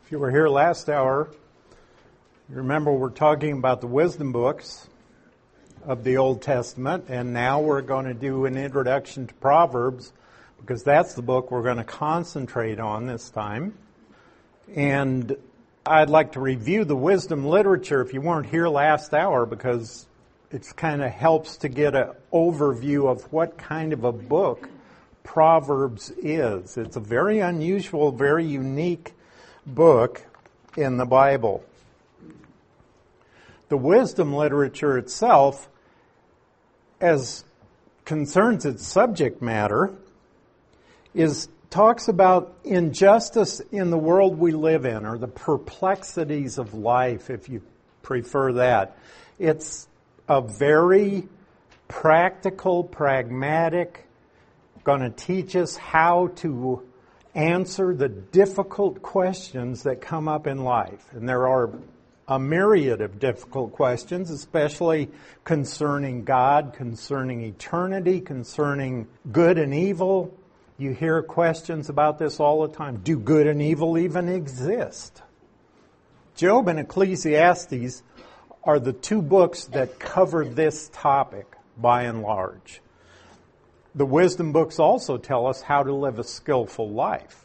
If you were here last hour, you remember we're talking about the wisdom books of the Old Testament, and now we're going to do an introduction to Proverbs, because that's the book we're going to concentrate on this time. And I'd like to review the wisdom literature if you weren't here last hour, because it kind of helps to get an overview of what kind of a book Proverbs is. It's a very unusual, very unique book in the Bible. The wisdom literature itself, as concerns its subject matter, talks about injustice in the world we live in, or the perplexities of life, if you prefer that. It's a very practical, pragmatic, going to teach us how to answer the difficult questions that come up in life. And there are a myriad of difficult questions, especially concerning God, concerning eternity, concerning good and evil. You hear questions about this all the time. Do good and evil even exist? Job and Ecclesiastes are the two books that cover this topic by and large. The wisdom books also tell us how to live a skillful life.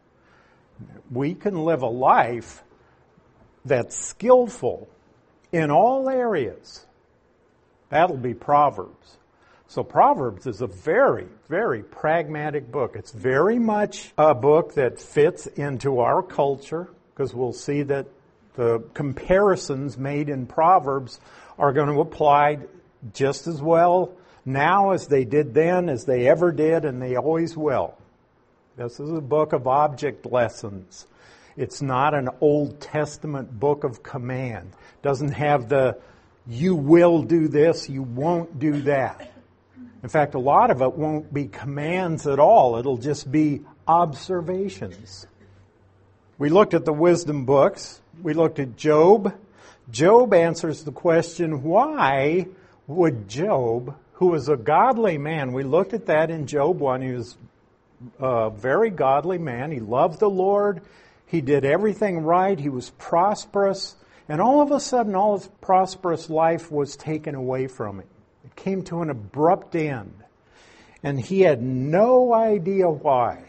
We can live a life that's skillful in all areas. That'll be Proverbs. So Proverbs is a very, very pragmatic book. It's very much a book that fits into our culture, because we'll see that the comparisons made in Proverbs are going to apply just as well now as they did then, as they ever did, and they always will. This is a book of object lessons. It's not an Old Testament book of command. It doesn't have the, you will do this, you won't do that. In fact, a lot of it won't be commands at all. It'll just be observations. We looked at the wisdom books. We looked at Job. Job answers the question, why would Job, who was a godly man, we looked at that in Job 1. He was a very godly man. He loved the Lord. He did everything right. He was prosperous. And all of a sudden, all his prosperous life was taken away from him. It came to an abrupt end. And he had no idea why.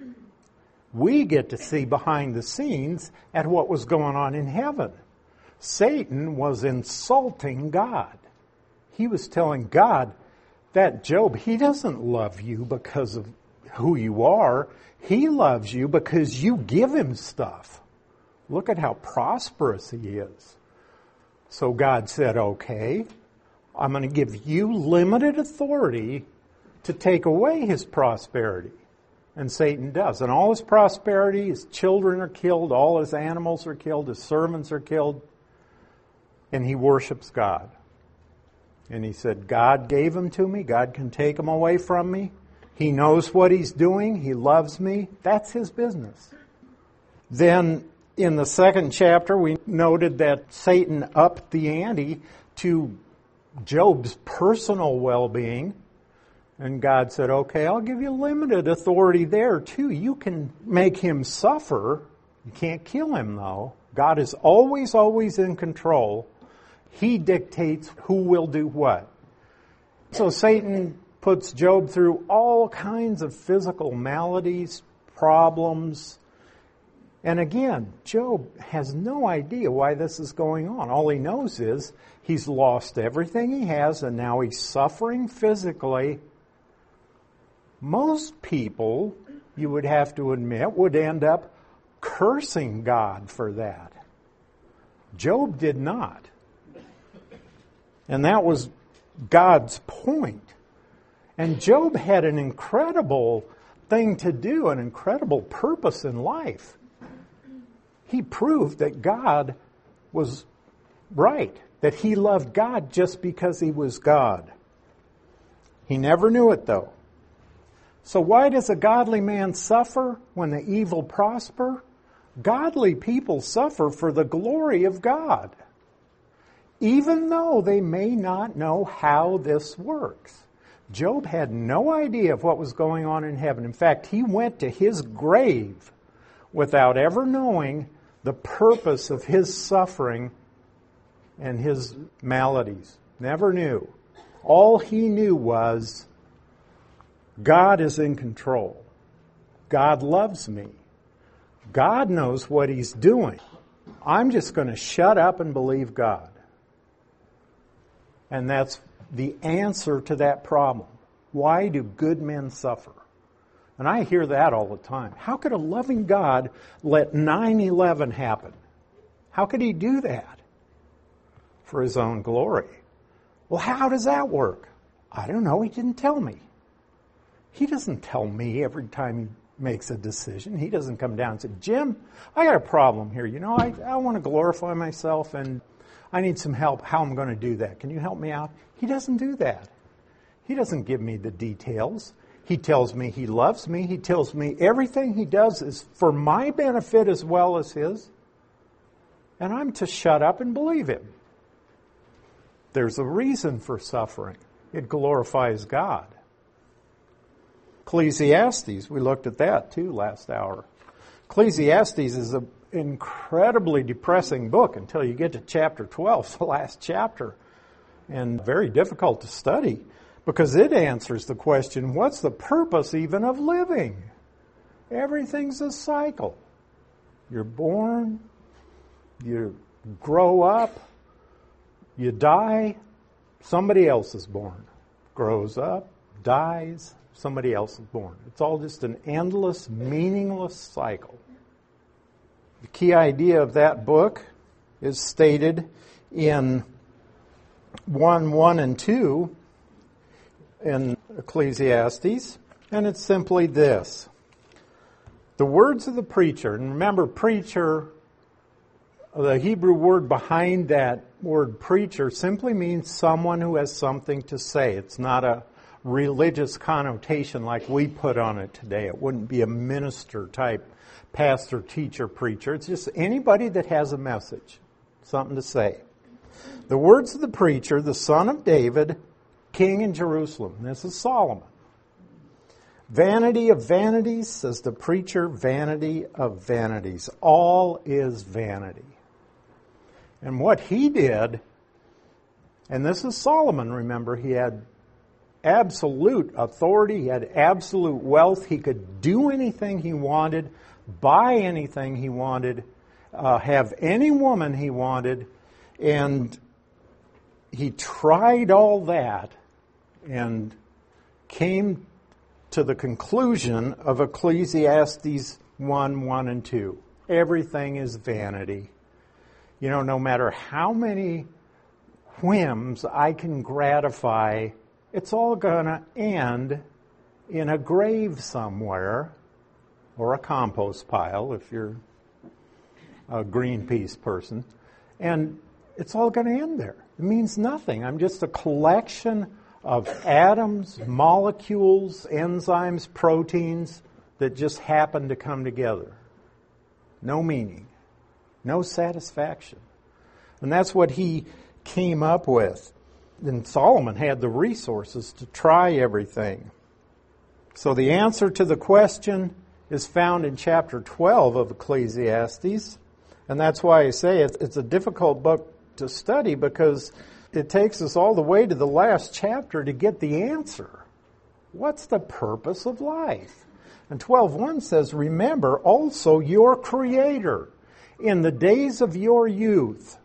We get to see behind the scenes at what was going on in heaven. Satan was insulting God. He was telling God that Job, he doesn't love you because of who you are. He loves you because you give him stuff. Look at how prosperous he is. So God said, okay, I'm going to give you limited authority to take away his prosperity. And Satan does. And all his prosperity, his children are killed, all his animals are killed, his servants are killed, and he worships God. And he said, God gave him to me. God can take him away from me. He knows what he's doing. He loves me. That's his business. Then in the second chapter, we noted that Satan upped the ante to Job's personal well-being. And God said, okay, I'll give you limited authority there too. You can make him suffer. You can't kill him though. God is always, always in control. He dictates who will do what. So Satan puts Job through all kinds of physical maladies, problems. And again, Job has no idea why this is going on. All he knows is he's lost everything he has and now he's suffering physically. Most people, you would have to admit, would end up cursing God for that. Job did not. And that was God's point. And Job had an incredible thing to do, an incredible purpose in life. He proved that God was right, that he loved God just because he was God. He never knew it though. So why does a godly man suffer when the evil prosper? Godly people suffer for the glory of God, even though they may not know how this works. Job had no idea of what was going on in heaven. In fact, he went to his grave without ever knowing the purpose of his suffering and his maladies. Never knew. All he knew was God is in control. God loves me. God knows what he's doing. I'm just going to shut up and believe God. And that's the answer to that problem. Why do good men suffer? And I hear that all the time. How could a loving God let 9/11 happen? How could he do that? For his own glory. Well, how does that work? I don't know. He didn't tell me. He doesn't tell me every time he makes a decision. He doesn't come down and say, Jim, I got a problem here. You know, I want to glorify myself and I need some help. How I'm going to do that? Can you help me out? He doesn't do that. He doesn't give me the details. He tells me he loves me. He tells me everything he does is for my benefit as well as his. And I'm to shut up and believe him. There's a reason for suffering. It glorifies God. Ecclesiastes, we looked at that too last hour. Ecclesiastes is an incredibly depressing book until you get to chapter 12, the last chapter, and very difficult to study because it answers the question, what's the purpose even of living? Everything's a cycle. You're born, you grow up, you die, somebody else is born. Grows up, dies, somebody else is born. It's all just an endless, meaningless cycle. The key idea of that book is stated in 1 and 2 in Ecclesiastes, and it's simply this. The words of the preacher, and remember preacher, the Hebrew word behind that word preacher simply means someone who has something to say. It's not a religious connotation like we put on it today. It wouldn't be a minister type pastor, teacher, preacher. It's just anybody that has a message, something to say. The words of the preacher, the son of David, king in Jerusalem. This is Solomon. Vanity of vanities, says the preacher, vanity of vanities. All is vanity. And what he did, and this is Solomon, remember, he had absolute authority, he had absolute wealth, he could do anything he wanted, buy anything he wanted, have any woman he wanted, and he tried all that and came to the conclusion of Ecclesiastes 1 and 2. Everything is vanity. You know, no matter how many whims I can gratify, it's all going to end in a grave somewhere or a compost pile if you're a Greenpeace person. And it's all going to end there. It means nothing. I'm just a collection of atoms, molecules, enzymes, proteins that just happen to come together. No meaning. No satisfaction. And that's what he came up with. And Solomon had the resources to try everything. So the answer to the question is found in chapter 12 of Ecclesiastes. And that's why I say it's a difficult book to study because it takes us all the way to the last chapter to get the answer. What's the purpose of life? And 12:1 says, remember also your Creator in the days of your youth,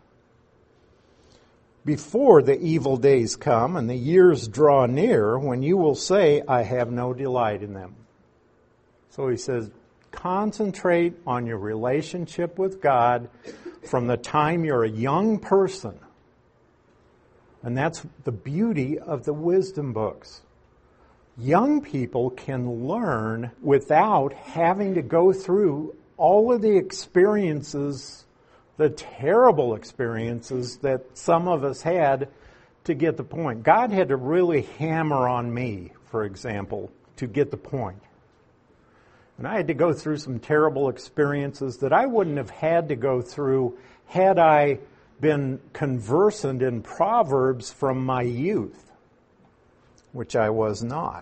before the evil days come and the years draw near, when you will say, I have no delight in them. So he says, concentrate on your relationship with God from the time you're a young person. And that's the beauty of the wisdom books. Young people can learn without having to go through all of the experiences, the terrible experiences that some of us had to get the point. God had to really hammer on me, for example, to get the point. And I had to go through some terrible experiences that I wouldn't have had to go through had I been conversant in Proverbs from my youth, which I was not.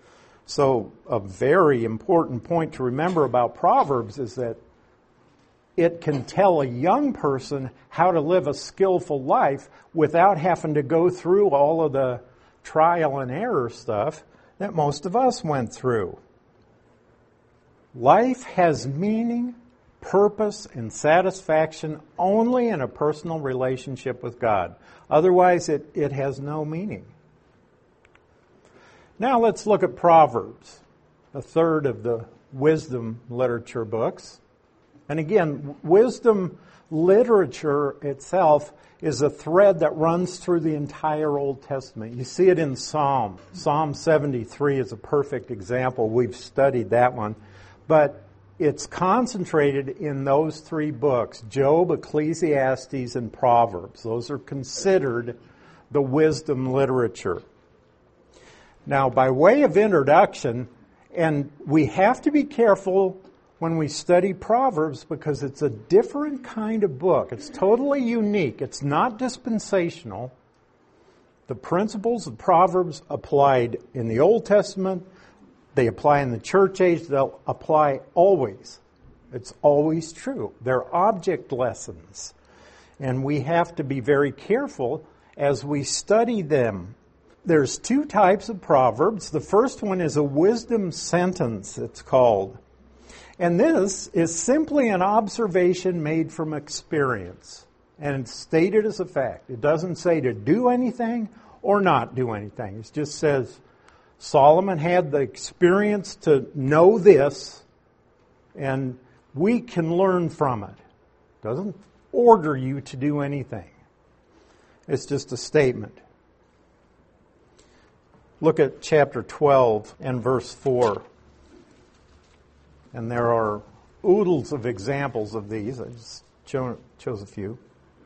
So a very important point to remember about Proverbs is that it can tell a young person how to live a skillful life without having to go through all of the trial and error stuff that most of us went through. Life has meaning, purpose, and satisfaction only in a personal relationship with God. Otherwise, it has no meaning. Now let's look at Proverbs, a third of the wisdom literature books. And again, wisdom literature itself is a thread that runs through the entire Old Testament. You see it in Psalm. Psalm 73 is a perfect example. We've studied that one. But it's concentrated in those three books, Job, Ecclesiastes, and Proverbs. Those are considered the wisdom literature. Now, by way of introduction, and we have to be careful when we study Proverbs because it's a different kind of book. It's totally unique. It's not dispensational. The principles of Proverbs applied in the Old Testament, they apply in the church age, they'll apply always. It's always true. They're object lessons. And we have to be very careful as we study them. There's two types of Proverbs. The first one is a wisdom sentence, it's called. And this is simply an observation made from experience. And it's stated as a fact. It doesn't say to do anything or not do anything. It just says, Solomon had the experience to know this, and we can learn from it. It doesn't order you to do anything. It's just a statement. Look at chapter 12 and verse 4. And there are oodles of examples of these. I just chose a few.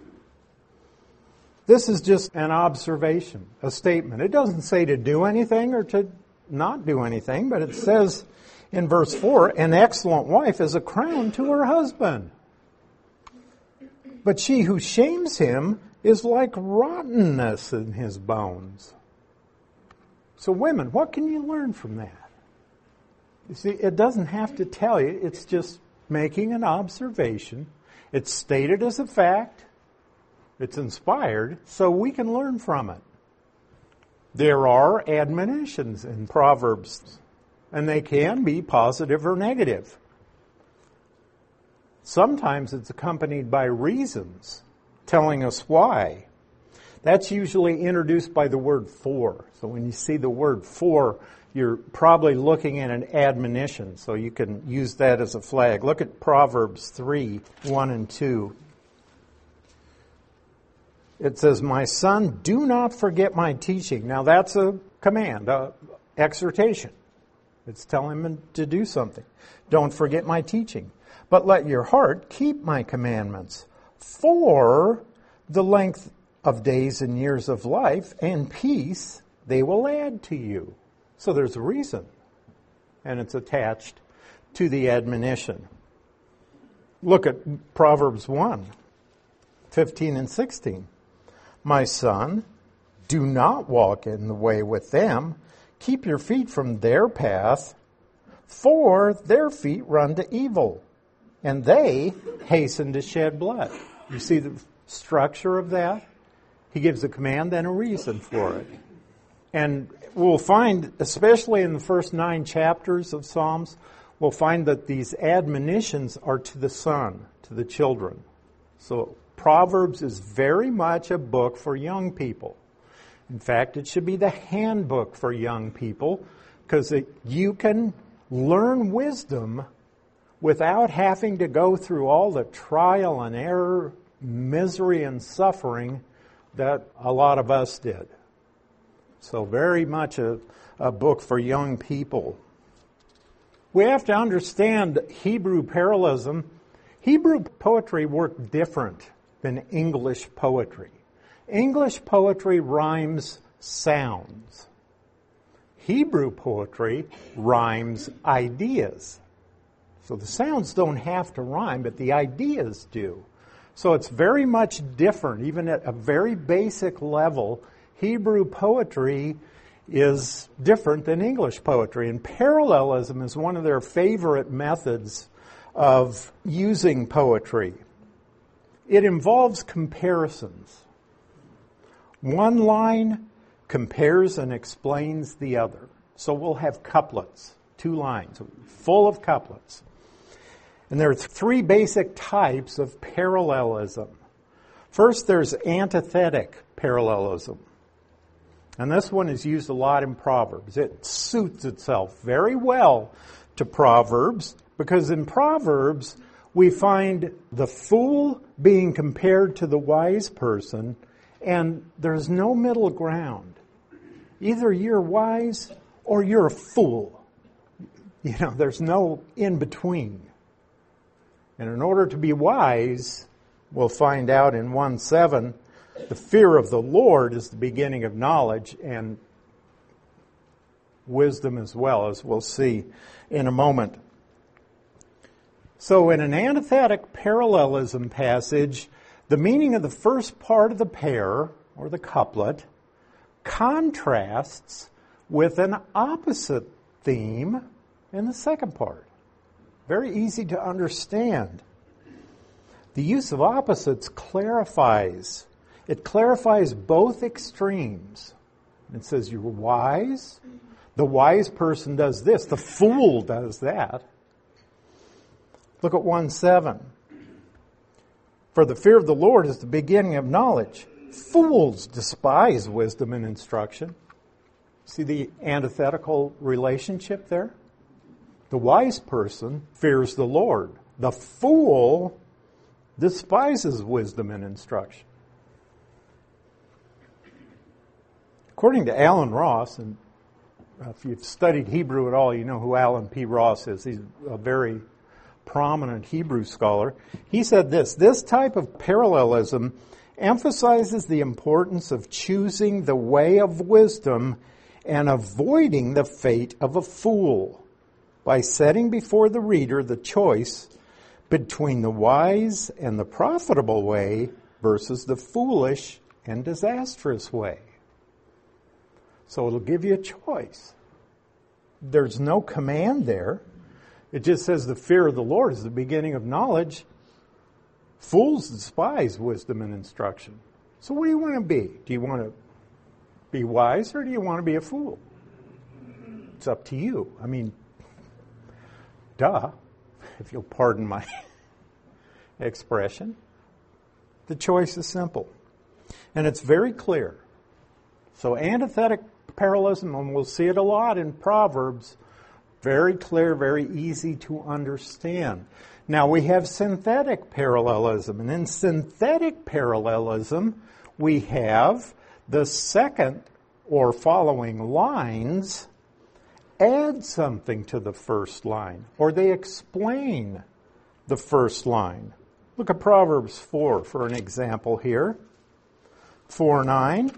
This is just an observation, a statement. It doesn't say to do anything or to not do anything, but it says in verse 4, an excellent wife is a crown to her husband. But she who shames him is like rottenness in his bones. So women, what can you learn from that? You see, it doesn't have to tell you. It's just making an observation. It's stated as a fact. It's inspired, so we can learn from it. There are admonitions in Proverbs, and they can be positive or negative. Sometimes it's accompanied by reasons telling us why. That's usually introduced by the word for. So when you see the word for, you're probably looking at an admonition, so you can use that as a flag. Look at Proverbs 3, 1 and 2. It says, my son, do not forget my teaching. Now that's a command, exhortation. It's telling him to do something. Don't forget my teaching. But let your heart keep my commandments. For the length of days and years of life and peace they will add to you. So there's a reason. And it's attached to the admonition. Look at Proverbs 1, 15 and 16. My son, do not walk in the way with them. Keep your feet from their path, for their feet run to evil, and they hasten to shed blood. You see the structure of that? He gives a command and a reason for it. And we'll find, especially in the first 9 chapters of Psalms, we'll find that these admonitions are to the son, to the children. So Proverbs is very much a book for young people. In fact, it should be the handbook for young people because you can learn wisdom without having to go through all the trial and error, misery and suffering that a lot of us did. So very much a book for young people. We have to understand Hebrew parallelism. Hebrew poetry worked different than English poetry. English poetry rhymes sounds. Hebrew poetry rhymes ideas. So the sounds don't have to rhyme, but the ideas do. So it's very much different. Even at a very basic level, Hebrew poetry is different than English poetry. And parallelism is one of their favorite methods of using poetry. It involves comparisons. One line compares and explains the other. So we'll have couplets, 2 lines, full of couplets. And there are 3 basic types of parallelism. First, there's antithetic parallelism. And this one is used a lot in Proverbs. It suits itself very well to Proverbs because in Proverbs we find the fool being compared to the wise person, and there's no middle ground. Either you're wise or you're a fool. There's no in between. And in order to be wise, we'll find out in 1:7, the fear of the Lord is the beginning of knowledge and wisdom as well, as we'll see in a moment. So in an antithetic parallelism passage, the meaning of the first part of the pair, or the couplet, contrasts with an opposite theme in the second part. Very easy to understand. The use of opposites clarifies. It clarifies both extremes. It says you're wise. The wise person does this. The fool does that. Look at 1:7. For the fear of the Lord is the beginning of knowledge. Fools despise wisdom and instruction. See the antithetical relationship there? The wise person fears the Lord. The fool despises wisdom and instruction. According to Alan Ross, and if you've studied Hebrew at all, you know who Alan P. Ross is. He's a very prominent Hebrew scholar. He said this type of parallelism emphasizes the importance of choosing the way of wisdom and avoiding the fate of a fool by setting before the reader the choice between the wise and the profitable way versus the foolish and disastrous way. So it'll give you a choice. There's no command there. It just says the fear of the Lord is the beginning of knowledge. Fools despise wisdom and instruction. So what do you want to be? Do you want to be wise or do you want to be a fool? It's up to you. I mean, duh, if you'll pardon my expression. The choice is simple. And it's very clear. So antithetic parallelism, and we'll see it a lot in Proverbs, very clear, very easy to understand. Now we have synthetic parallelism. And in synthetic parallelism, we have the second or following lines add something to the first line, or they explain the first line. Look at Proverbs 4 for an example here. 4:9.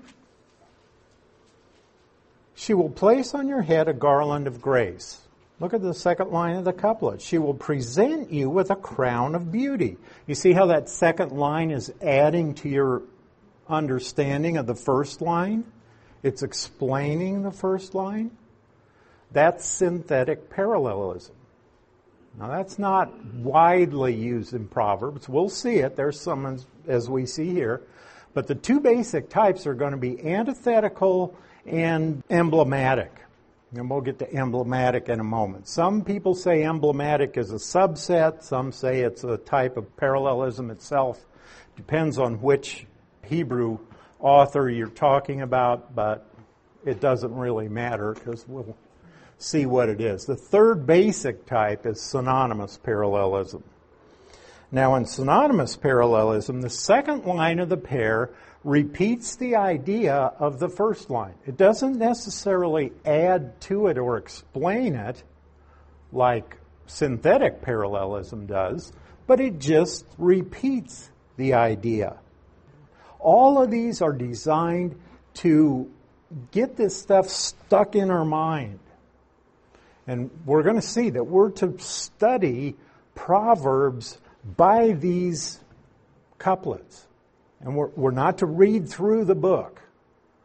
She will place on your head a garland of grace. Look at the second line of the couplet. She will present you with a crown of beauty. You see how that second line is adding to your understanding of the first line? It's explaining the first line. That's synthetic parallelism. Now that's not widely used in Proverbs. We'll see it. There's some as we see here. But the 2 basic types are going to be antithetical and emblematic. And we'll get to emblematic in a moment. Some people say emblematic is a subset. Some say it's a type of parallelism itself. Depends on which Hebrew author you're talking about, but it doesn't really matter because we'll see what it is. The third basic type is synonymous parallelism. Now in synonymous parallelism, the second line of the pair repeats the idea of the first line. It doesn't necessarily add to it or explain it like synthetic parallelism does, but it just repeats the idea. All of these are designed to get this stuff stuck in our mind. And we're going to see that we're to study Proverbs by these couplets. And we're not to read through the book.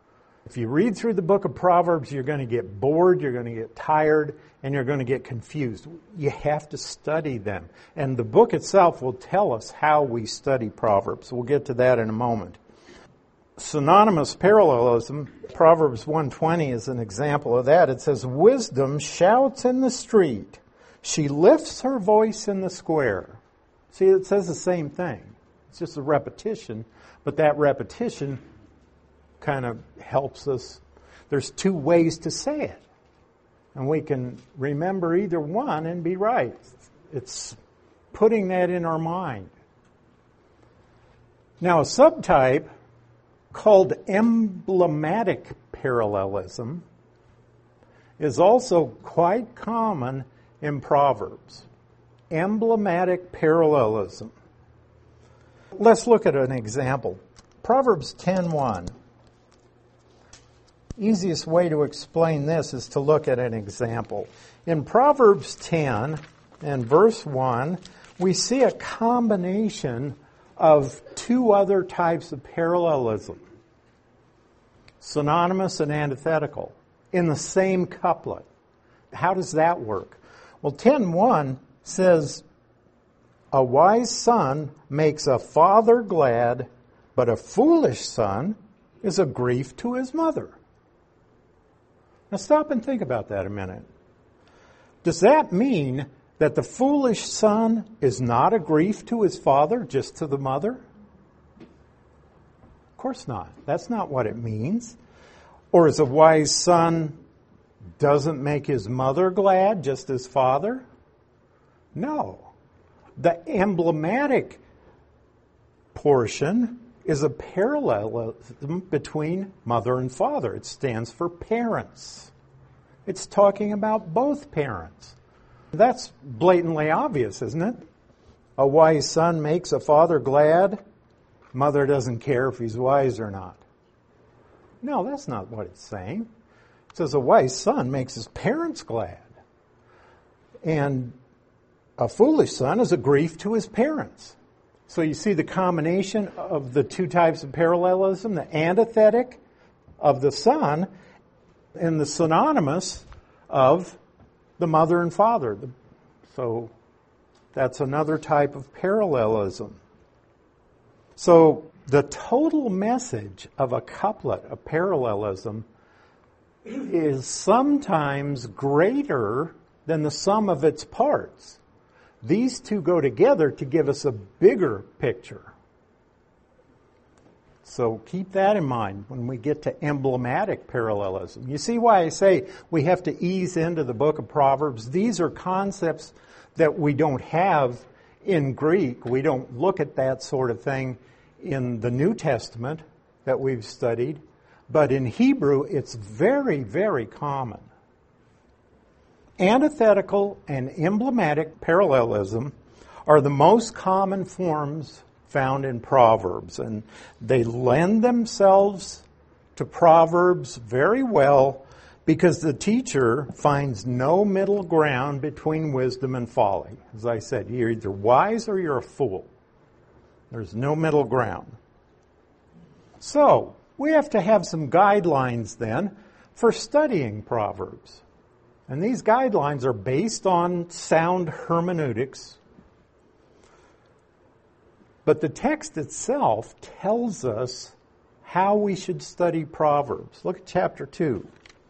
If you read through the book of Proverbs, you're going to get bored, you're going to get tired, and you're going to get confused. You have to study them. And the book itself will tell us how we study Proverbs. We'll get to that in a moment. Synonymous parallelism, Proverbs 1:20 is an example of that. It says, wisdom shouts in the street. She lifts her voice in the square. See, it says the same thing. It's just a repetition, but that repetition kind of helps us. There's two ways to say it. And we can remember either one and be right. It's putting that in our mind. Now, a subtype called emblematic parallelism is also quite common in Proverbs. Emblematic parallelism. Let's look at an example. Proverbs 10:1. Easiest way to explain this is to look at an example. In Proverbs 10 and verse 1, we see a combination of two other types of parallelism, synonymous and antithetical, in the same couplet. How does that work? Well, 10:1 says, a wise son makes a father glad, but a foolish son is a grief to his mother. Now stop and think about that a minute. Does that mean that the foolish son is not a grief to his father, just to the mother? Of course not. That's not what it means. Or is a wise son doesn't make his mother glad, just his father? No. The emblematic portion is a parallelism between mother and father. It stands for parents. It's talking about both parents. That's blatantly obvious, isn't it? A wise son makes a father glad. Mother doesn't care if he's wise or not. No, that's not what it's saying. It says a wise son makes his parents glad. And a foolish son is a grief to his parents. So you see the combination of the two types of parallelism, the antithetic of the son and the synonymous of the mother and father. So that's another type of parallelism. So the total message of a couplet, a parallelism, is sometimes greater than the sum of its parts. These two go together to give us a bigger picture. So keep that in mind when we get to emblematic parallelism. You see why I say we have to ease into the book of Proverbs? These are concepts that we don't have in Greek. We don't look at that sort of thing in the New Testament that we've studied. But in Hebrew, it's very, very common. Antithetical and emblematic parallelism are the most common forms found in Proverbs, and they lend themselves to Proverbs very well because the teacher finds no middle ground between wisdom and folly. As I said, you're either wise or you're a fool. There's no middle ground. So, we have to have some guidelines then for studying Proverbs. And these guidelines are based on sound hermeneutics. But the text itself tells us how we should study Proverbs. Look at chapter 2.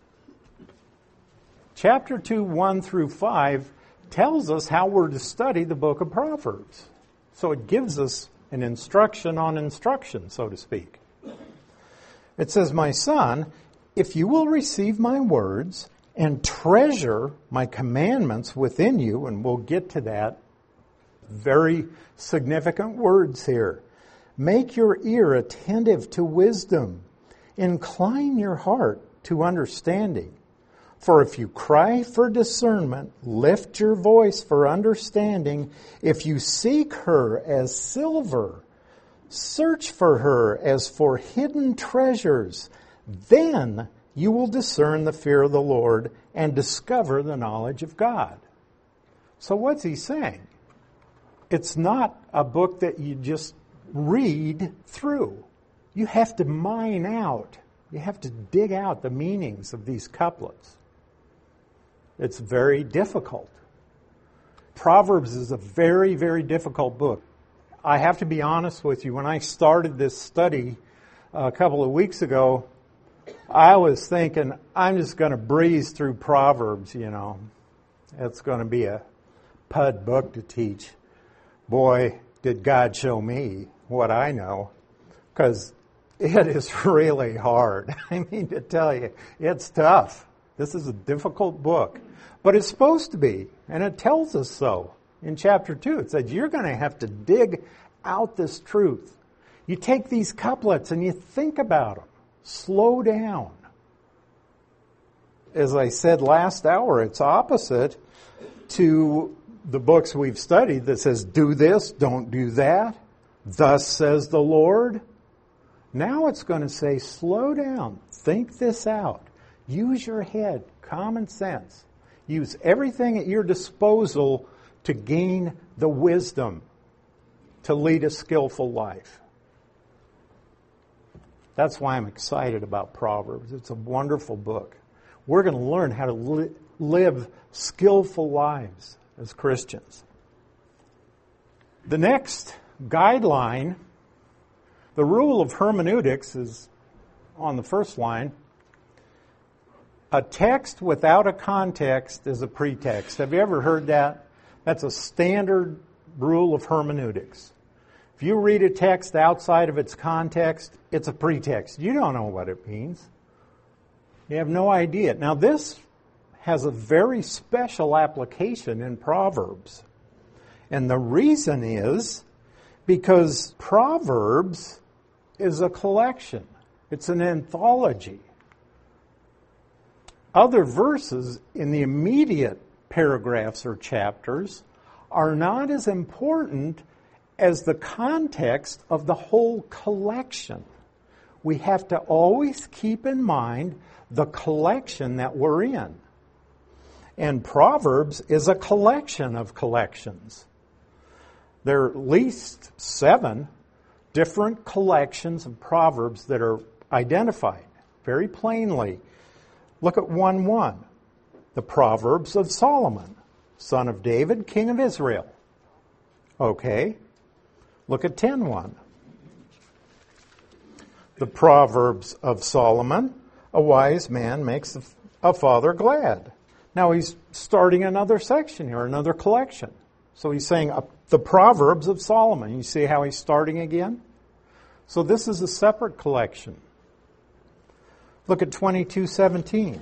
Chapter 2, 1 through 5 tells us how we're to study the book of Proverbs. So it gives us an instruction on instruction, so to speak. It says, my son, if you will receive my words and treasure my commandments within you, and we'll get to that, very significant words here. Make your ear attentive to wisdom. Incline your heart to understanding. For if you cry for discernment, lift your voice for understanding. If you seek her as silver, search for her as for hidden treasures, then you will discern the fear of the Lord and discover the knowledge of God. So what's he saying? It's not a book that you just read through. You have to mine out You have to dig out the meanings of these couplets. It's very difficult. Proverbs is a very, very difficult book. I have to be honest with you, when I started this study a couple of weeks ago, I was thinking, I'm just going to breeze through Proverbs, It's going to be a PUD book to teach. Boy, did God show me what I know, because it is really hard. I mean, to tell you, it's tough. This is a difficult book. But it's supposed to be, and it tells us so. In chapter 2, it says, you're going to have to dig out this truth. You take these couplets and you think about them. Slow down. As I said last hour, it's opposite to the books we've studied that says, do this, don't do that. Thus says the Lord. Now it's going to say, slow down. Think this out. Use your head, common sense. Use everything at your disposal to gain the wisdom to lead a skillful life. That's why I'm excited about Proverbs. It's a wonderful book. We're going to learn how to live skillful lives as Christians. The next guideline, the rule of hermeneutics, is on the first line. A text without a context is a pretext. Have you ever heard that? That's a standard rule of hermeneutics. If you read a text outside of its context, it's a pretext. You don't know what it means. You have no idea. Now, this has a very special application in Proverbs. And the reason is because Proverbs is a collection. It's an anthology. Other verses in the immediate paragraphs or chapters are not as important as the context of the whole collection. We have to always keep in mind the collection that we're in. And Proverbs is a collection of collections. There are at least 7 different collections of Proverbs that are identified very plainly. Look at 1:1. The Proverbs of Solomon, son of David, king of Israel. Okay. Look at 10:1. The Proverbs of Solomon, a wise man makes a father glad. Now he's starting another section here, another collection. So he's saying the Proverbs of Solomon. You see how he's starting again? So this is a separate collection. Look at 22:17.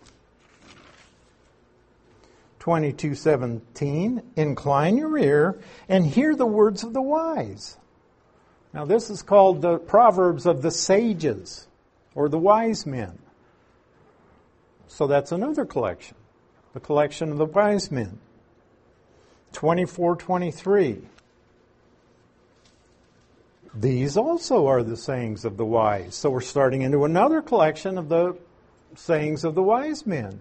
22:17, incline your ear and hear the words of the wise. Now this is called the Proverbs of the sages or the wise men. So that's another collection, the collection of the wise men. 24:23. These also are the sayings of the wise. So we're starting into another collection of the sayings of the wise men.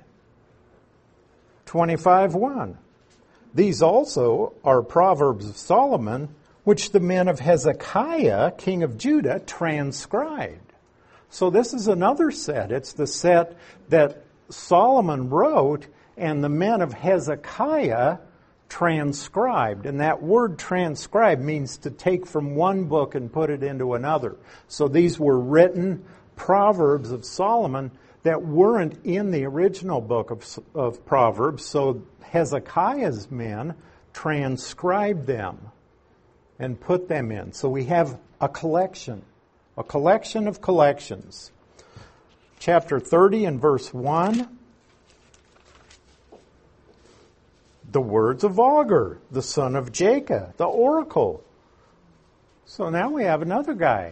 25:1. These also are Proverbs of Solomon, which the men of Hezekiah, king of Judah, transcribed. So this is another set. It's the set that Solomon wrote and the men of Hezekiah transcribed. And that word transcribe means to take from one book and put it into another. So these were written Proverbs of Solomon that weren't in the original book of Proverbs. So Hezekiah's men transcribed them and put them in. So we have a collection of collections. Chapter 30 and verse 1. The words of Agur, the son of Jacob, the oracle. So now we have another guy.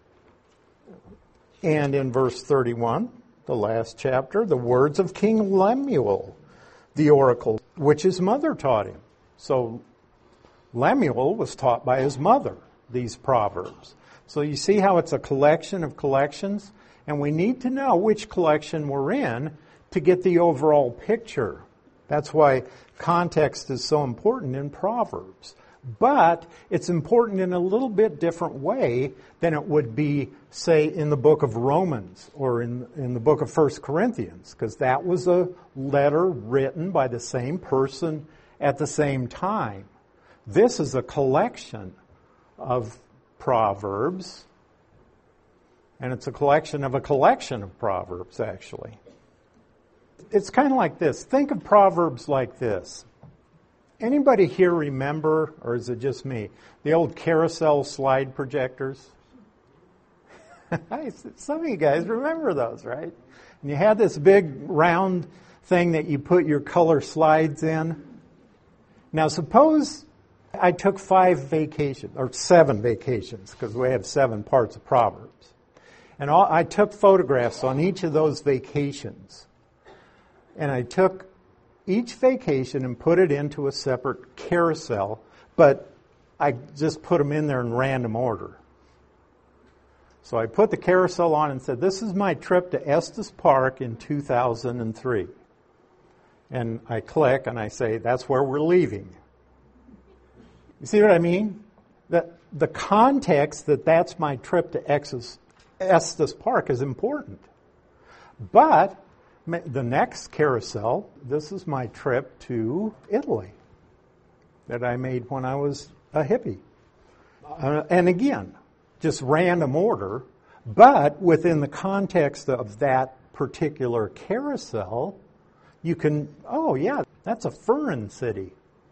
And in verse 31, the last chapter, the words of King Lemuel, the oracle, which his mother taught him. So Lemuel was taught by his mother these proverbs. So you see how it's a collection of collections? And we need to know which collection we're in to get the overall picture. That's why context is so important in Proverbs. But it's important in a little bit different way than it would be, say, in the book of Romans or in the book of 1 Corinthians, because that was a letter written by the same person at the same time. This is a collection of Proverbs, and it's a collection of Proverbs, actually. It's kind of like this. Think of Proverbs like this. Anybody here remember, or is it just me, the old carousel slide projectors? Some of you guys remember those, right? And you had this big round thing that you put your color slides in. Now suppose I took 7 vacations, because we have 7 parts of Proverbs. And I took photographs on each of those vacations. And I took each vacation and put it into a separate carousel, but I just put them in there in random order. So I put the carousel on and said, this is my trip to Estes Park in 2003. And I click and I say, that's where we're leaving. You see what I mean? The context that's my trip to Estes Park is important. But the next carousel, this is my trip to Italy that I made when I was a hippie. And again, just random order, but within the context of that particular carousel, you can, oh yeah, that's a foreign city.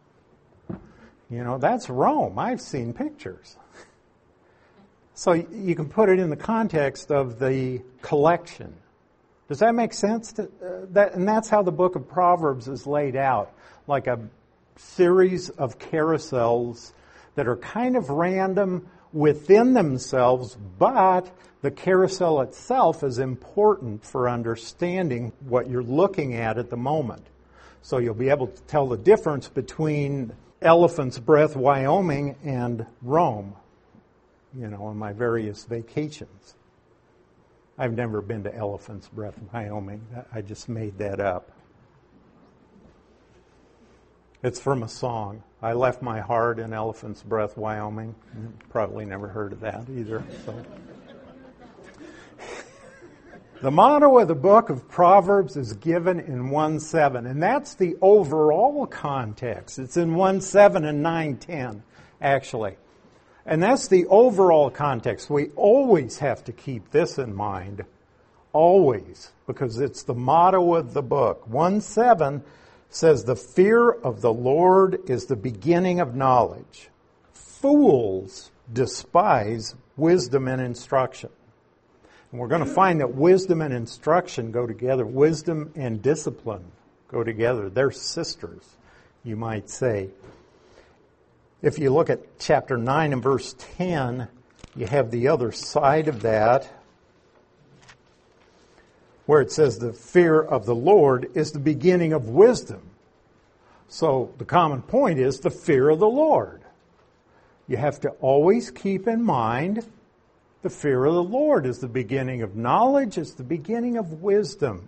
That's Rome. I've seen pictures. So you can put it in the context of the collection. Does that make sense? And that's how the book of Proverbs is laid out, like a series of carousels that are kind of random within themselves, but the carousel itself is important for understanding what you're looking at the moment. So you'll be able to tell the difference between Elephant's Breath, Wyoming, and Rome, on my various vacations. I've never been to Elephant's Breath, Wyoming. I just made that up. It's from a song. I left my heart in Elephant's Breath, Wyoming. Probably never heard of that either. So. The motto of the book of Proverbs is given in 1:7, and that's the overall context. It's in 1:7 and 9:10, actually. And that's the overall context. We always have to keep this in mind, always, because it's the motto of the book. 1:7 says, the fear of the Lord is the beginning of knowledge. Fools despise wisdom and instruction. And we're going to find that wisdom and instruction go together. Wisdom and discipline go together. They're sisters, you might say. If you look at chapter 9 and verse 10, you have the other side of that, where it says the fear of the Lord is the beginning of wisdom. So the common point is the fear of the Lord. You have to always keep in mind the fear of the Lord is the beginning of knowledge, it's the beginning of wisdom.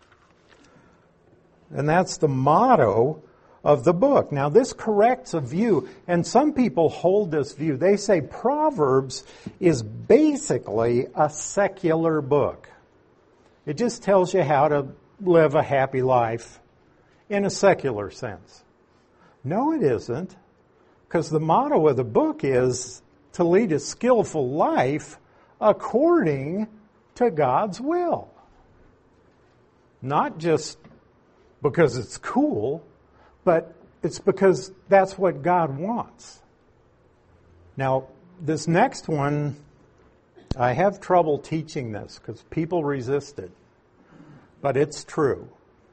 And that's the motto of the book. Now this corrects a view, and some people hold this view. They say Proverbs is basically a secular book. It just tells you how to live a happy life in a secular sense. No, it isn't, because the motto of the book is to lead a skillful life according to God's will. Not just because it's cool, but it's because that's what God wants. Now, this next one, I have trouble teaching this because people resist it, but it's true.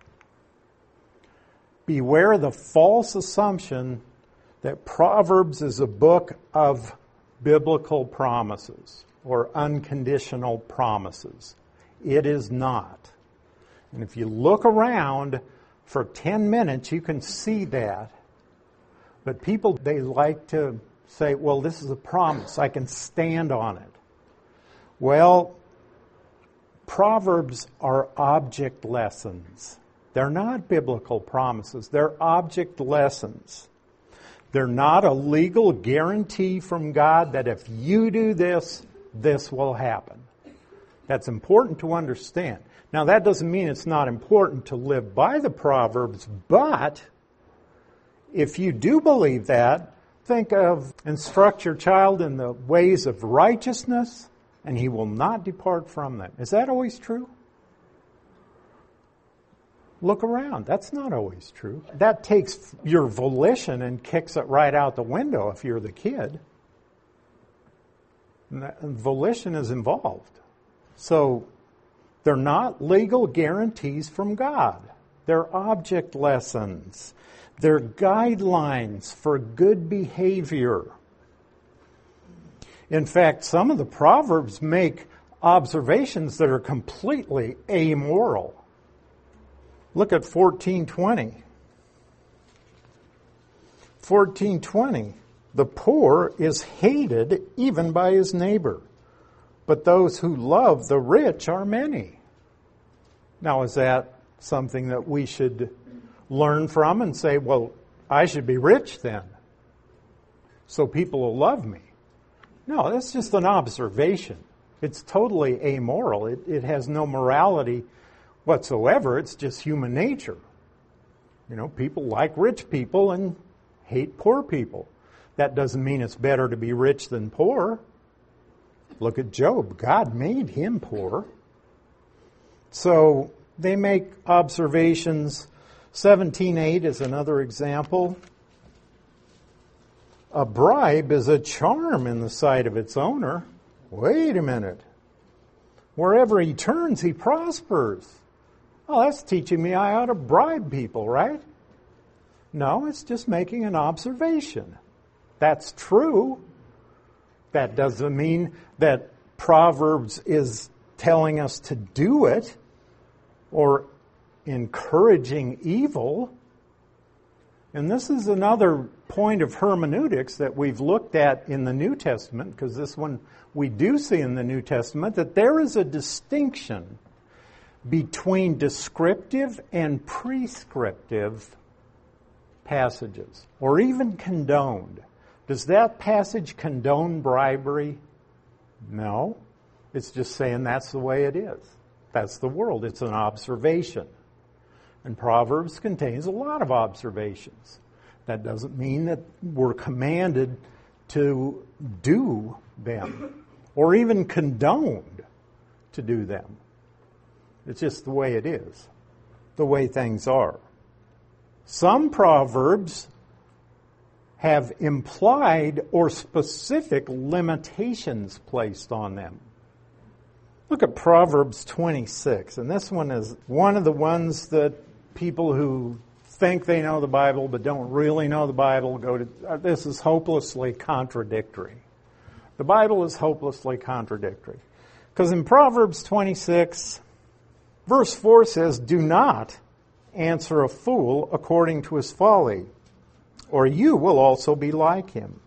Beware the false assumption that Proverbs is a book of biblical promises or unconditional promises. It is not. And if you look around for 10 minutes, you can see that. But people, they like to say, well, this is a promise. I can stand on it. Well, Proverbs are object lessons. They're not biblical promises. They're object lessons. They're not a legal guarantee from God that if you do this, this will happen. That's important to understand. Now, that doesn't mean it's not important to live by the Proverbs, but if you do believe that, think of instruct your child in the ways of righteousness, and he will not depart from them. Is that always true? Look around. That's not always true. That takes your volition and kicks it right out the window if you're the kid. And volition is involved. So they're not legal guarantees from God. They're object lessons. They're guidelines for good behavior. In fact, some of the Proverbs make observations that are completely amoral. Look at 14:20. 14:20. The poor is hated even by his neighbor, but those who love the rich are many. Now, is that something that we should learn from and say, well, I should be rich then, so people will love me? No, that's just an observation. It's totally amoral. It has no morality whatsoever. It's just human nature. You know, people like rich people and hate poor people. That doesn't mean it's better to be rich than poor. Look at Job. God made him poor. So they make observations. 17:8 is another example. A bribe is a charm in the sight of its owner. Wait a minute. Wherever he turns, he prospers. Oh, that's teaching me I ought to bribe people, right? No, it's just making an observation. That's true. That doesn't mean that Proverbs is telling us to do it or encouraging evil. And this is another point of hermeneutics that we've looked at in the New Testament, because this one we do see in the New Testament, that there is a distinction between descriptive and prescriptive passages, or even condoned. Does that passage condone bribery? No. It's just saying that's the way it is. That's the world. It's an observation. And Proverbs contains a lot of observations. That doesn't mean that we're commanded to do them, or even condoned to do them. It's just the way it is, the way things are. Some Proverbs have implied or specific limitations placed on them. Look at Proverbs 26, and this one is one of the ones that people who think they know the Bible but don't really know the Bible go to. This is hopelessly contradictory. The Bible is hopelessly contradictory. Because in Proverbs 26, verse 4 says, "Do not answer a fool according to his folly, or you will also be like him."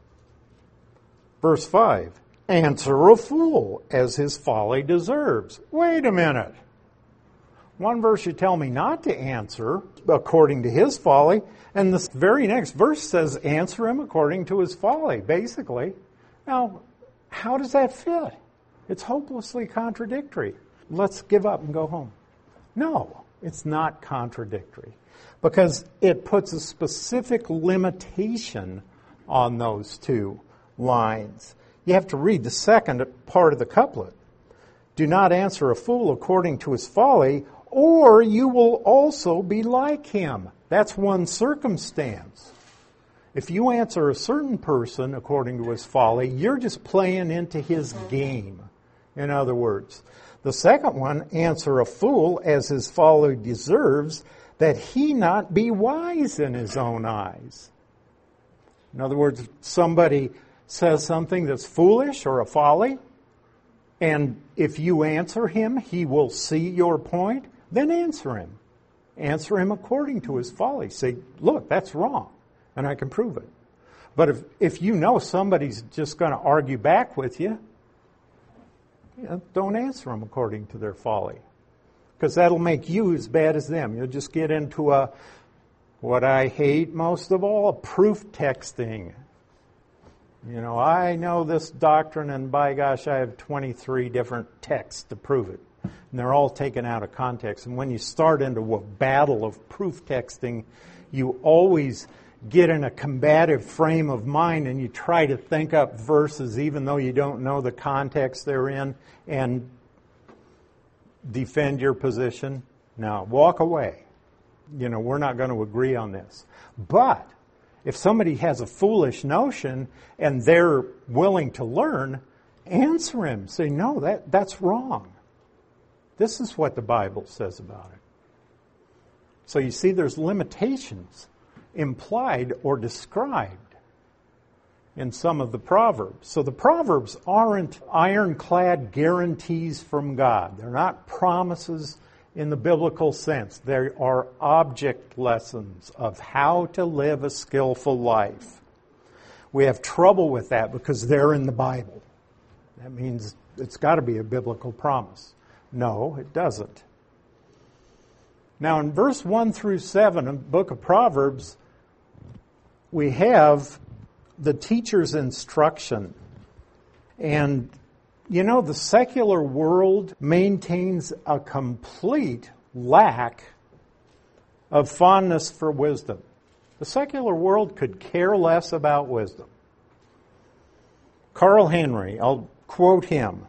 Verse 5, "Answer a fool as his folly deserves." Wait a minute. One verse you tell me not to answer according to his folly, and the very next verse says, answer him according to his folly, basically. Now, how does that fit? It's hopelessly contradictory. Let's give up and go home. No, it's not contradictory, because it puts a specific limitation on those two lines. You have to read the second part of the couplet. "Do not answer a fool according to his folly, or you will also be like him." That's one circumstance. If you answer a certain person according to his folly, you're just playing into his game, in other words. The second one, "Answer a fool as his folly deserves, that he not be wise in his own eyes." In other words, somebody says something that's foolish or a folly, and if you answer him, he will see your point, then answer him. Answer him according to his folly. Say, look, that's wrong, and I can prove it. But if you know somebody's just going to argue back with you, don't answer them according to their folly, because that'll make you as bad as them. You'll just get into a What I hate most of all, proof texting. I know this doctrine, and by gosh, I have 23 different texts to prove it. And they're all taken out of context. And when you start into a battle of proof texting, you always get in a combative frame of mind and you try to think up verses even though you don't know the context they're in and defend your position. No, walk away. We're not going to agree on this. But if somebody has a foolish notion and they're willing to learn, answer him. Say, no, that's wrong. This is what the Bible says about it. So you see, there's limitations implied or described in some of the Proverbs. So the Proverbs aren't ironclad guarantees from God. They're not promises in the biblical sense. They are object lessons of how to live a skillful life. We have trouble with that because they're in the Bible. That means it's got to be a biblical promise. No, it doesn't. Now in verse 1 through 7 of the book of Proverbs, we have the teacher's instruction. And the secular world maintains a complete lack of fondness for wisdom. The secular world could care less about wisdom. Carl Henry, I'll quote him.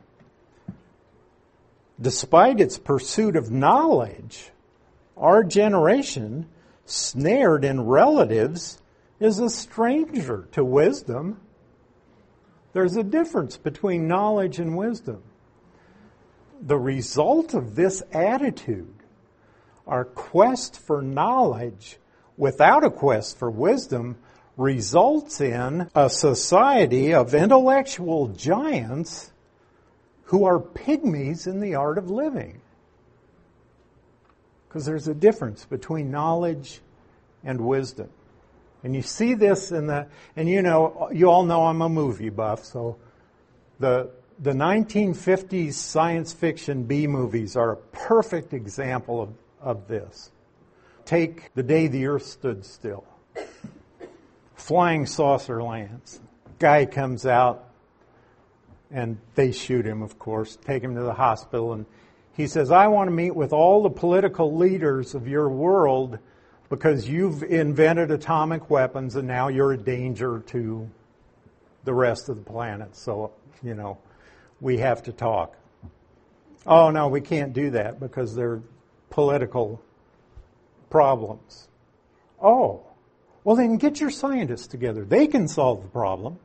Despite its pursuit of knowledge, our generation, snared in relatives, is a stranger to wisdom. There's a difference between knowledge and wisdom. The result of this attitude, our quest for knowledge without a quest for wisdom, results in a society of intellectual giants who are pygmies in the art of living. Because there's a difference between knowledge and wisdom. And you see this and you all know I'm a movie buff, so the 1950s science fiction B movies are a perfect example of this. Take The Day the Earth Stood Still. Flying saucer lands. Guy comes out and they shoot him, of course, take him to the hospital, and he says, I want to meet with all the political leaders of your world because you've invented atomic weapons and now you're a danger to the rest of the planet. So, we have to talk. Oh, no, we can't do that because there are political problems. Oh, well then get your scientists together. They can solve the problem.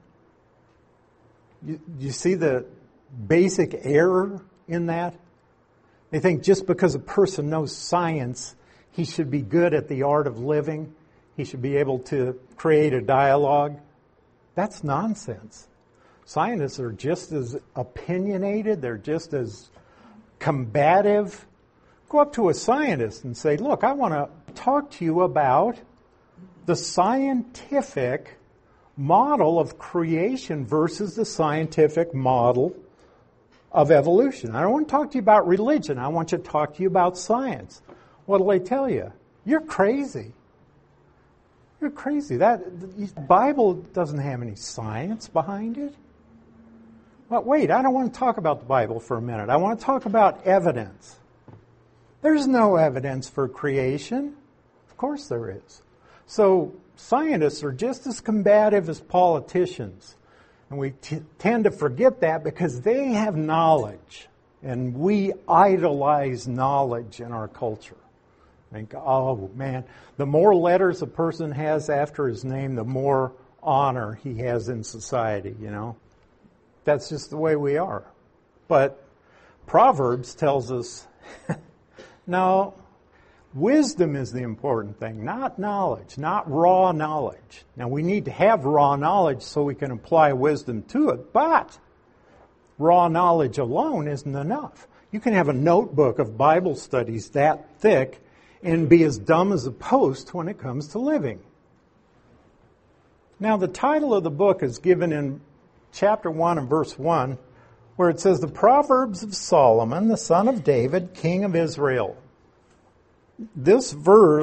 You see the basic error in that? They think just because a person knows science, he should be good at the art of living. He should be able to create a dialogue. That's nonsense. Scientists are just as opinionated. They're just as combative. Go up to a scientist and say, look, I want to talk to you about the scientific model of creation versus the scientific model of evolution. I don't want to talk to you about religion. I want to talk to you about science. What will they tell you? You're crazy. You're crazy. The Bible doesn't have any science behind it. But wait, I don't want to talk about the Bible for a minute. I want to talk about evidence. There's no evidence for creation. Of course there is. So scientists are just as combative as politicians. And we tend to forget that because they have knowledge. And we idolize knowledge in our culture. Think, oh man, the more letters a person has after his name, the more honor he has in society, That's just the way we are. But Proverbs tells us, no, wisdom is the important thing, not knowledge, not raw knowledge. Now, we need to have raw knowledge so we can apply wisdom to it, but raw knowledge alone isn't enough. You can have a notebook of Bible studies that thick and be as dumb as a post when it comes to living. Now, the title of the book is given in chapter 1 and verse 1, where it says, The Proverbs of Solomon, the son of David, king of Israel. This verse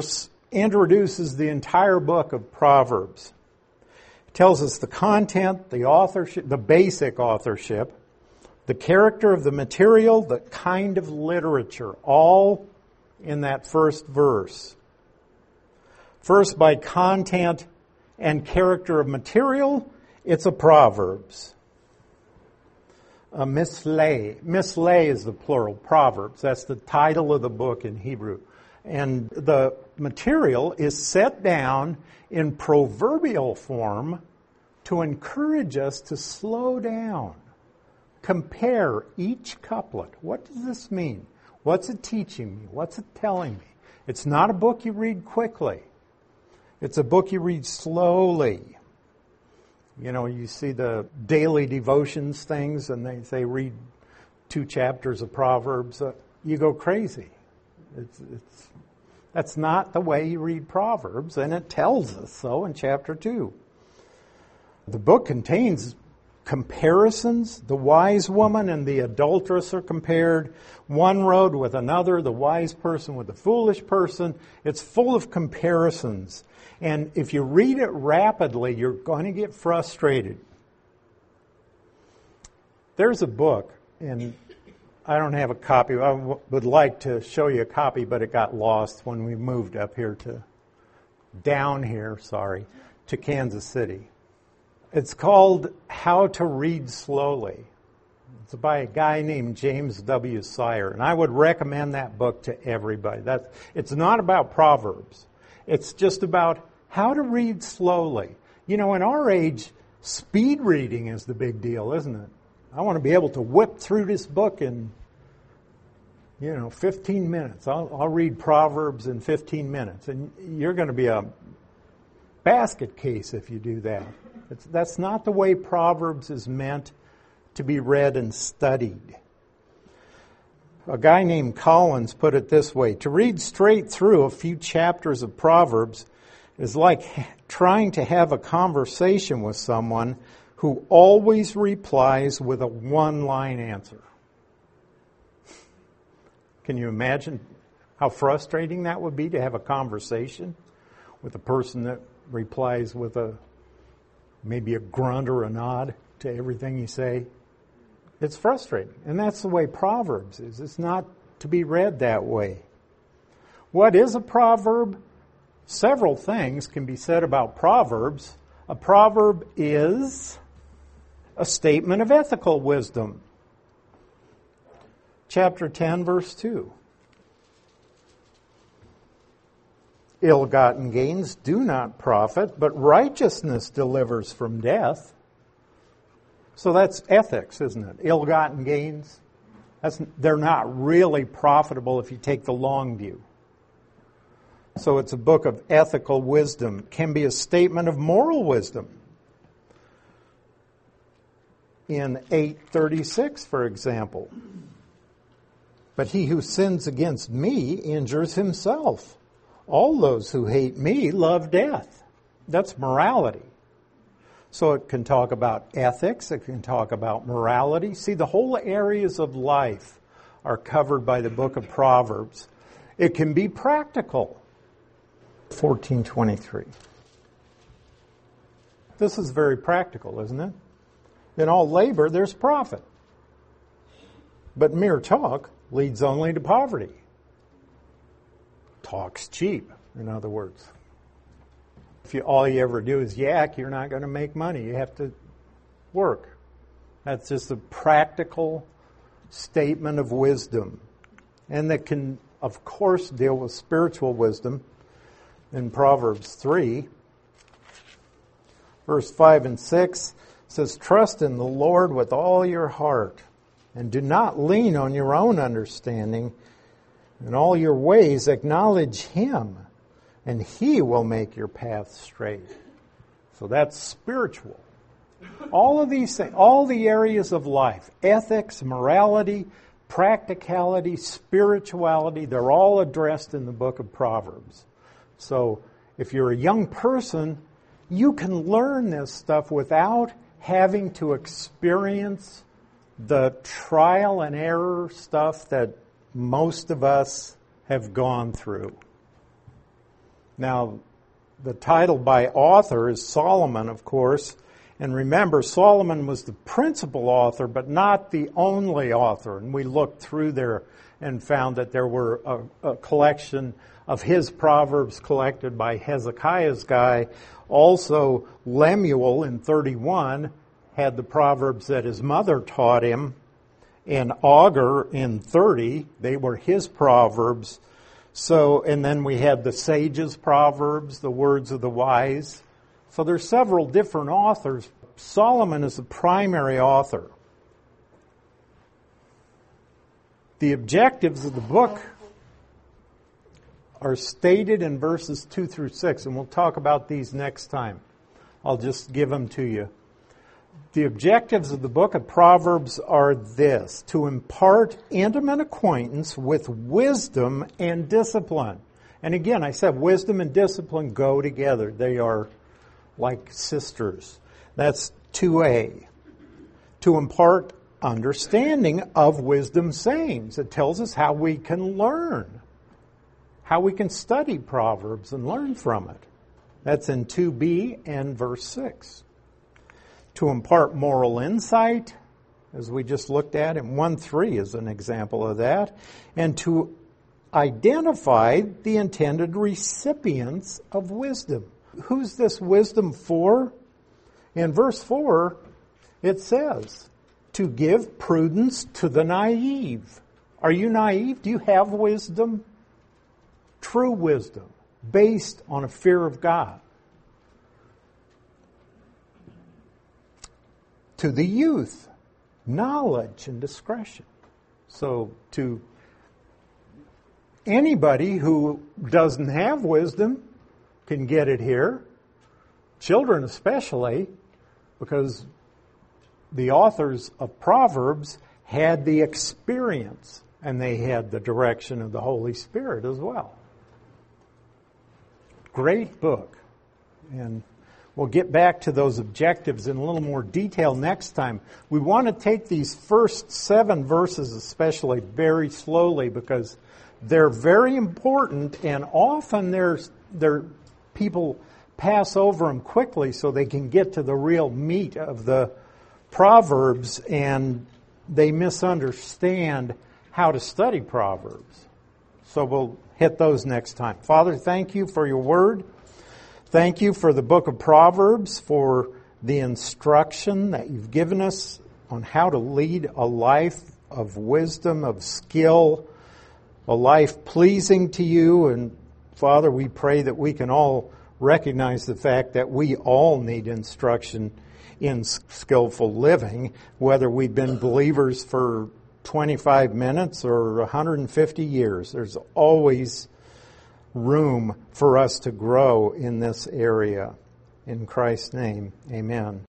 introduces the entire book of Proverbs. It tells us the content, the authorship, the basic authorship, the character of the material, the kind of literature, all in that first verse. First, by content and character of material, it's a Proverbs. A mislay. Mislay is the plural, Proverbs. That's the title of the book in Hebrew. And the material is set down in proverbial form to encourage us to slow down. Compare each couplet. What does this mean? What's it teaching me? What's it telling me? It's not a book you read quickly. It's a book you read slowly. You know, you see the daily devotions things, and they read 2 chapters of Proverbs. You go crazy. That's not the way you read Proverbs, and it tells us so in chapter 2. The book contains comparisons. The wise woman and the adulteress are compared. One road with another, the wise person with the foolish person. It's full of comparisons. And if you read it rapidly, you're going to get frustrated. There's a book, and I don't have a copy. I would like to show you a copy, but it got lost when we moved up here to Kansas City. It's called How to Read Slowly. It's by a guy named James W. Sire, and I would recommend that book to everybody. It's not about Proverbs. It's just about how to read slowly. You know, in our age, speed reading is the big deal, isn't it? I want to be able to whip through this book in, 15 minutes. I'll read Proverbs in 15 minutes. And you're going to be a basket case if you do that. That's not the way Proverbs is meant to be read and studied. A guy named Collins put it this way: to read straight through a few chapters of Proverbs is like trying to have a conversation with someone who always replies with a one-line answer. Can you imagine how frustrating that would be to have a conversation with a person that replies with maybe a grunt or a nod to everything you say? It's frustrating. And that's the way Proverbs is. It's not to be read that way. What is a proverb? Several things can be said about Proverbs. A proverb is a statement of ethical wisdom. Chapter 10, verse 2. Ill-gotten gains do not profit, but righteousness delivers from death. So that's ethics, isn't it? Ill-gotten gains. They're not really profitable if you take the long view. So it's a book of ethical wisdom. It can be a statement of moral wisdom. In 8:36, for example, but he who sins against me injures himself. All those who hate me love death. That's morality. So it can talk about ethics, it can talk about morality. See, the whole areas of life are covered by the book of Proverbs. It can be practical. 14:23. This is very practical, isn't it? In all labor, there's profit. But mere talk leads only to poverty. Talk's cheap, in other words. If all you ever do is yak, you're not going to make money. You have to work. That's just a practical statement of wisdom. And that can, of course, deal with spiritual wisdom. In Proverbs 3, verse 5 and 6, says, trust in the Lord with all your heart, and do not lean on your own understanding. In all your ways acknowledge Him, and He will make your path straight. So that's spiritual. All of these things, all the areas of life, ethics, morality, practicality, spirituality, they're all addressed in the book of Proverbs. So if you're a young person, you can learn this stuff without having to experience the trial and error stuff that most of us have gone through. Now, the title by author is Solomon, of course. And remember, Solomon was the principal author, but not the only author. And we looked through there and found that there were a collection of his Proverbs collected by Hezekiah's guy. Also, Lemuel in 31 had the Proverbs that his mother taught him. And Augur in 30, they were his Proverbs. So, and then we had the sages' Proverbs, the words of the wise. So there's several different authors. Solomon is the primary author. The objectives of the book are stated in verses 2 through 6, and we'll talk about these next time. I'll just give them to you. The objectives of the book of Proverbs are this: to impart intimate acquaintance with wisdom and discipline. And again, I said wisdom and discipline go together. They are like sisters. That's 2a. To impart understanding of wisdom sayings. It tells us how we can learn, how we can study Proverbs and learn from it. That's in 2b and verse 6. To impart moral insight, as we just looked at, and 1:3 is an example of that, and to identify the intended recipients of wisdom. Who's this wisdom for? In verse 4, it says, to give prudence to the naive. Are you naive? Do you have wisdom? True wisdom, based on a fear of God. To the youth, knowledge and discretion. So to anybody who doesn't have wisdom can get it here. Children especially, because the authors of Proverbs had the experience and they had the direction of the Holy Spirit as well. Great book. And we'll get back to those objectives in a little more detail next time. We want to take these first 7 verses especially very slowly because they're very important, and often people pass over them quickly so they can get to the real meat of the Proverbs, and they misunderstand how to study Proverbs. So we'll hit those next time. Father, thank you for your word. Thank you for the book of Proverbs, for the instruction that you've given us on how to lead a life of wisdom, of skill, a life pleasing to you. And Father, we pray that we can all recognize the fact that we all need instruction in skillful living, whether we've been believers for 25 minutes or 150 years. There's always room for us to grow in this area. In Christ's name, amen.